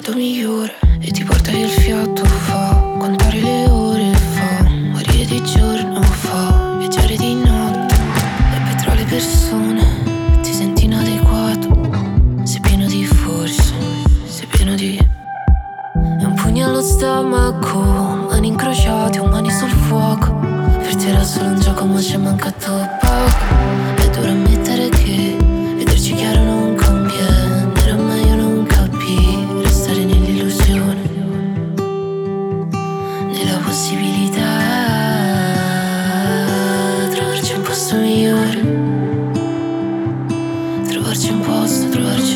ricordo migliore e ti porta via il fiato fa contare le ore fa morire di giorno fa viaggiare di notte e poi tra le persone ti senti inadeguato, sei pieno di forse, sei pieno di e un pugno allo stomaco, mani incrociate o mani sul fuoco. Per te era solo un gioco ma ci è mancato poco. È duro ammettere che vederci chiaro non conviene. Era meglio non capire, restare nell'illusione, nella possibilità trovarci un posto migliore, trovarci un posto, trovarci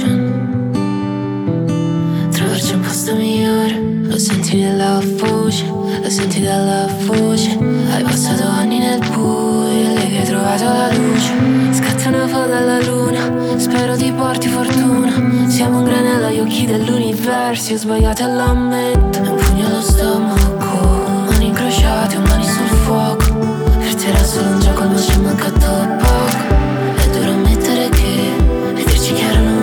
un posto migliore. Lo senti nella voce, lo senti dalla voce. Hai passato anni nel buio e lei che hai trovato la luce. Scatta una foto alla luna, spero ti porti fortuna. Siamo un granello agli occhi dell'universo, ho sbagliato e l'ammetto. E un pugno allo stomaco, mani incrociate o mani sul fuoco. Per te era solo un gioco ma ci è mancato poco. È duro ammettere che vederci chiaro non